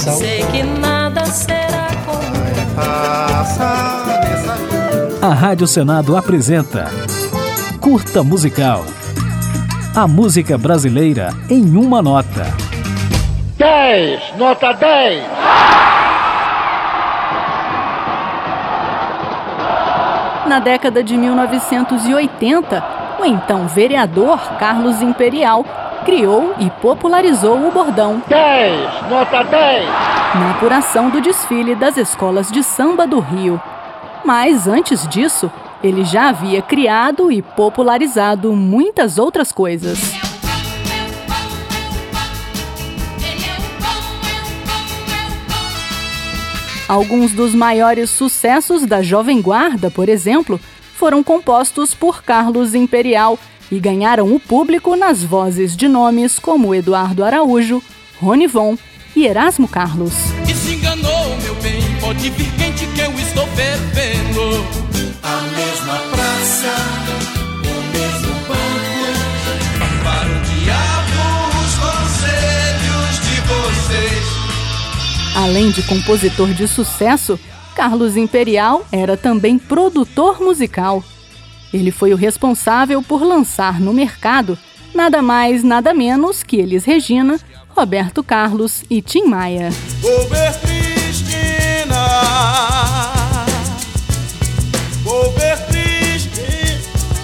coração. Sei que nada será como A Rádio Senado apresenta Curta Musical. A música brasileira em uma nota. 10, nota 10. Na década de 1980, o então vereador Carlos Imperial criou e popularizou o bordão 10, nota 10. na apuração do desfile das escolas de samba do Rio. Mas antes disso, ele já havia criado e popularizado muitas outras coisas. Alguns dos maiores sucessos da Jovem Guarda, por exemplo, foram compostos por Carlos Imperial e ganharam o público nas vozes de nomes como Eduardo Araújo, Rony Von e Erasmo Carlos. E se enganou, meu bem, pode vir quente que eu estou fervendo. A mesma praça, o mesmo banco, para o diabo os conselhos de vocês. Além de compositor de sucesso, Carlos Imperial era também produtor musical. Ele foi o responsável por lançar no mercado nada mais, nada menos que Elis Regina, Roberto Carlos e Tim Maia. Vou ver Cristina, vou ver Cristina.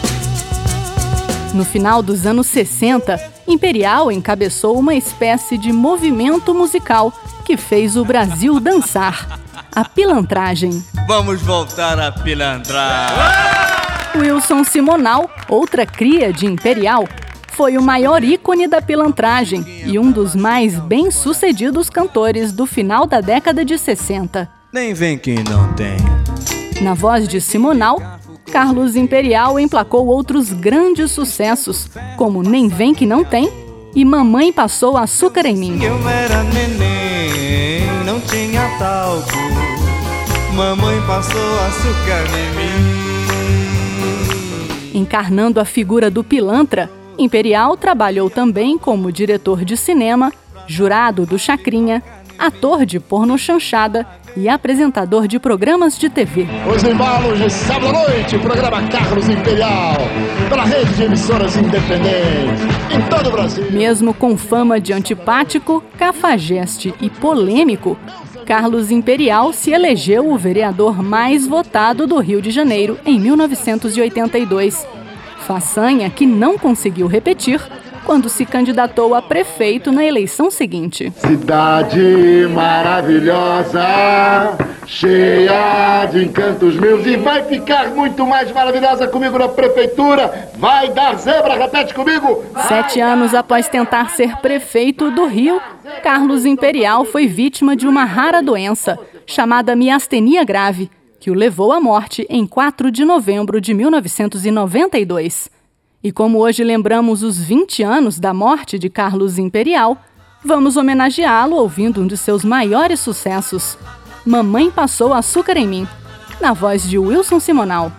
No final dos anos 60, Imperial encabeçou uma espécie de movimento musical que fez o Brasil dançar, a pilantragem. Vamos voltar a pilantrar. Wilson Simonal, outra cria de Imperial, foi o maior ícone da pilantragem e um dos mais bem-sucedidos cantores do final da década de 60. Nem vem que não tem. Na voz de Simonal, Carlos Imperial emplacou outros grandes sucessos, como Nem Vem Que Não Tem e Mamãe Passou Açúcar em Mim. Eu era neném, não tinha talco. Mamãe passou açúcar em mim. Encarnando a figura do pilantra, Imperial trabalhou também como diretor de cinema, jurado do Chacrinha, ator de porno chanchada e apresentador de programas de TV. Os embalos de sábado à noite, programa Carlos Imperial, pela rede de emissoras independentes, em todo o Brasil. Mesmo com fama de antipático, cafajeste e polêmico, Carlos Imperial se elegeu o vereador mais votado do Rio de Janeiro em 1982. Façanha que não conseguiu repetir quando se candidatou a prefeito na eleição seguinte. Cidade maravilhosa, cheia de encantos meus, e vai ficar muito mais maravilhosa comigo na prefeitura. Vai dar zebra, repete comigo. 7 anos após tentar ser prefeito do Rio, Carlos Imperial foi vítima de uma rara doença, chamada miastenia grave, que o levou à morte em 4 de novembro de 1992. E como hoje lembramos os 20 anos da morte de Carlos Imperial, vamos homenageá-lo ouvindo um de seus maiores sucessos, Mamãe Passou Açúcar em Mim, na voz de Wilson Simonal.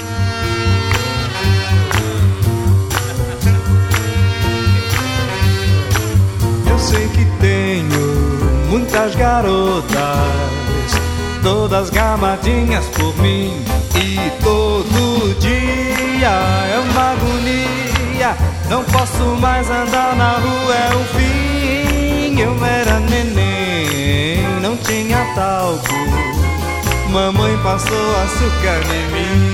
Eu sei que tenho muitas garotas, todas gamadinhas por mim, e todo dia é uma agonia. Não posso mais andar na rua, é o fim. Eu era neném, não tinha talco. Mamãe passou açúcar em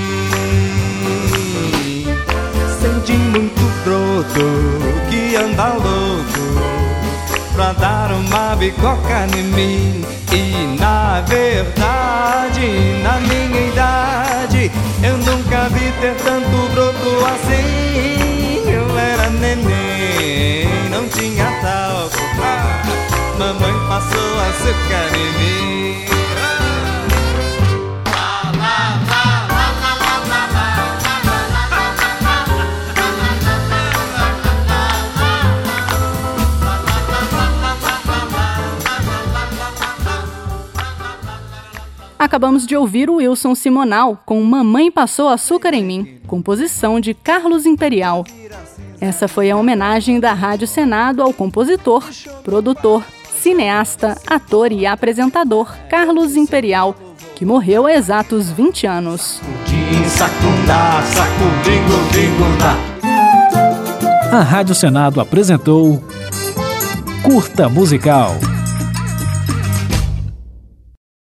mim. Senti muito broto que anda louco pra dar uma bicoca em mim. E na verdade, na minha idade, eu nunca vi ter tanto broto assim. Eu era neném, não tinha talco. Mamãe passou açúcar em mim. Acabamos de ouvir o Wilson Simonal com Mamãe Passou Açúcar em Mim, composição de Carlos Imperial. Essa foi a homenagem da Rádio Senado ao compositor, produtor, cineasta, ator e apresentador Carlos Imperial, que morreu há exatos 20 anos. A Rádio Senado apresentou Curta Musical.